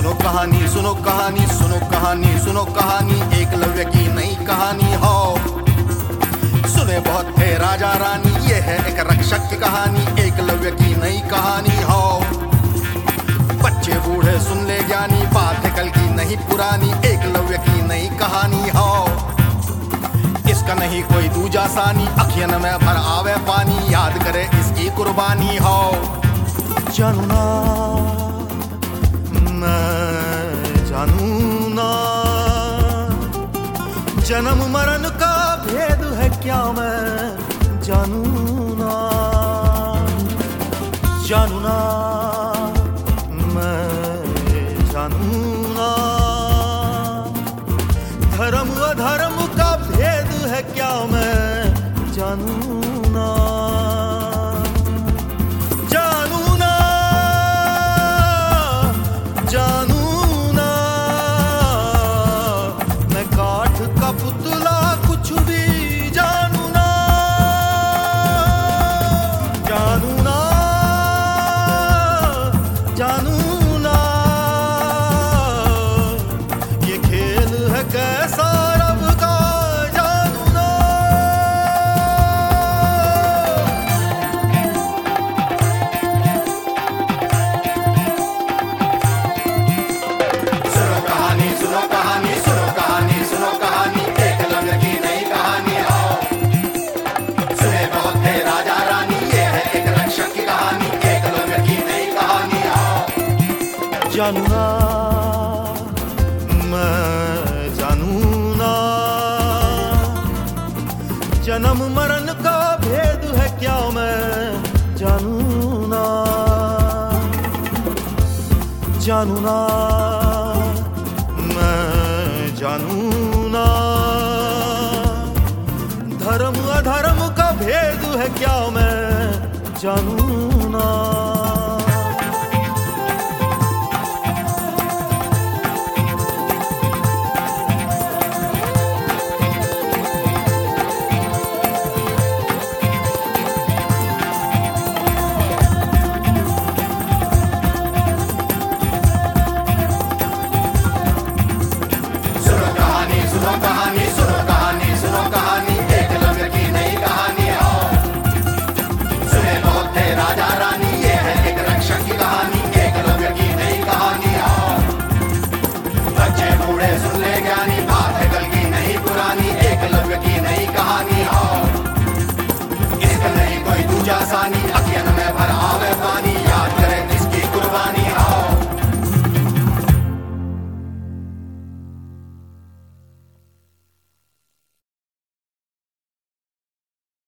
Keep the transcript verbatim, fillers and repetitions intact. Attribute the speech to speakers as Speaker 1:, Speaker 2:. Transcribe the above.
Speaker 1: सुनो कहानी सुनो कहानी सुनो कहानी सुनो कहानी एकलव्य की नई कहानी हो। सुने बहुत थे राजा रानी, ये है एक रक्षक की कहानी, एकलव्य की नई कहानी हो। बच्चे बूढ़े सुन ले ज्ञानी, बात है कल की नहीं पुरानी, एकलव्य की नई कहानी हो। इसका नहीं कोई दूजा सानी, अखियन में भर आवे पानी, याद करे इसकी कुर्बानी हो। जानू ना मैं जानू ना, जन्म मरण का भेद है क्या मैं जानू ना। जानू ना मैं जानू ना, धर्म अधर्म का भेद है क्या मैं जानू ना। जानू ना जानू ना, मैं काठ का पुतला कुछ भी जानू ना। जानू ना जानू ना, ये खेल है कैसा रब का जानू ना। सुनो कहानी सुनो कहानी सुनो कहानी सुनो कहानी, एकलव्य की नई कहानी हो। सुने बहुत थे राजा रानी, ये है एक रक्षक की कहानी, एकलव्य की नई कहानी हो। जानू ना मैं जानू ना, जन्म मरण का भेद है क्या मैं जानू ना। जानू ना मैं जानू ना, धर्म अधर्म का भेद है क्या मैं जानू